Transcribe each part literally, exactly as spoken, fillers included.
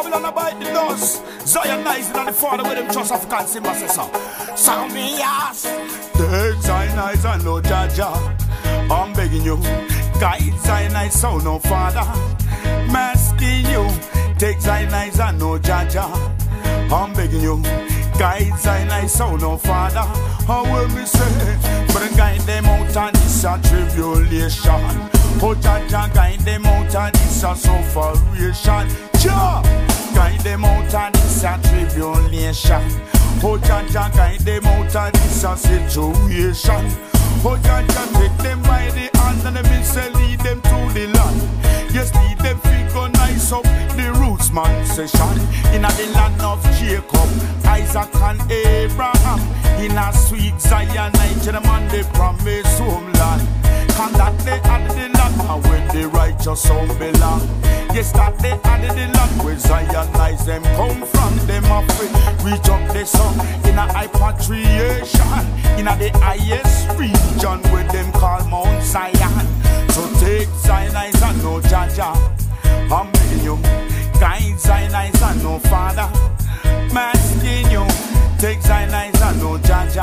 Babylon abide the dust. Zionizing on the father with them trust African symbols. So me ask, take Zionize and no Jaja. I'm begging you, guide Zionize so no father. I'm asking you, take Zionize and no Jaja. I'm begging you, guide Zionize so no father. How will me say, but guide them out and this a tribulation. Oh Jaja, guide them out and this a sufferation. Ja, guide them out and this a tribulation. Oh Jaja, guide them out and this a situation. Oh Jaja, take them by the hand and them say lead them to the land. Yes, lead them figure nice up the roots man session. In the land of Jacob, Isaac and Abraham. In a sweet Zion, gentlemen, they promise homeland. And that they added the land where the righteous home belong. Yes, that they added the land where Zionize them come from. Them afraid reach up the sun in a hypatriation. In a the highest region where them call Mount Zion. So take Zionize and no Jaja. I'm begging you, guide Zionize and no father. I'm asking you, take Zionize and no Jaja.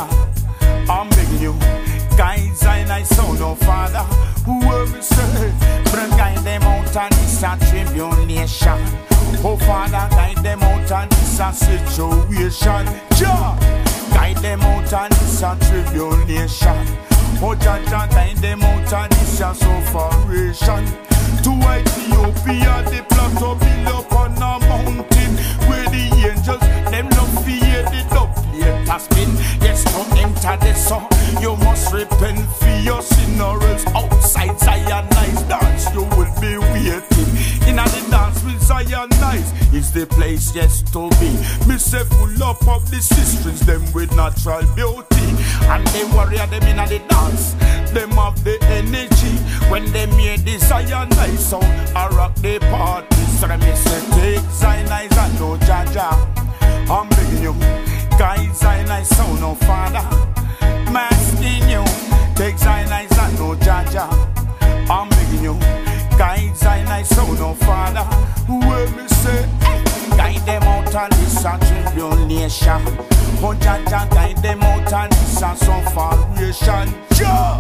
I'm begging you, guide Zionize so no father. Who will me say, but guide them out and this a tribulation. Oh father, guide them out and this a situation. Ja, guide them out and this a tribulation. Oh Jaja, guide them out and this a sufferation. To Ethiopia, the plateau built up on a mountain where the angels them love fear the dub plate has been. Yes, to enter the sun, you must repent for your sin or else outside Zionize dance you will be waiting. In the dance with Zionize is the place yes to be. Me say full up of the sisters them with natural beauty. And they warrior them in the dance, them have the energy. When they made the Zionize sound, I rock the party. So me say take Zionize and no Jaja. I'm begging you, guide Zionize sound no father. I'm asking you, take Zionize and no Jaja. I'm begging you, guide Zionize sound no father. Who will me say, hey, guide them out and this a tribulation. Oh Jaja, guide them out and this a sufferation. Ja,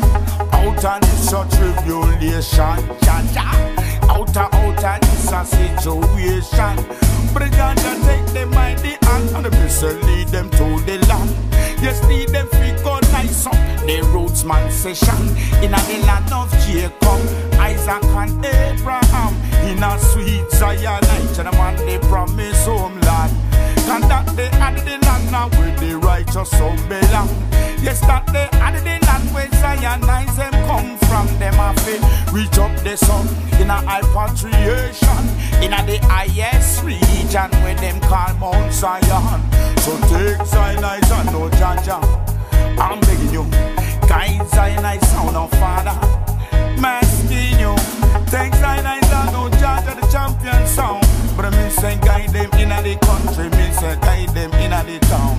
out and this a tribulation. Jaja, out and out and this a situation. But Jaja take them by the hand and the say lead them to the land. Yes, lead them figure nice up the roots man session. In the land of Jacob, Isaac and Abraham. In a sweet Zion, gentlemen, they promise homeland. And that they added the land now where the righteous home belong. Yes, that they added the land where Zionize them come from. Them have to reach up the sun in a hypatriation. In a the highest region where them call Mount Zion. So take Zionize and no Jaja. I'm begging you, guide Zionize sound no father. I'm asking you, take Zionize and no Jaja, the champion sound. But me say guide them in the country, me say guide them in the town.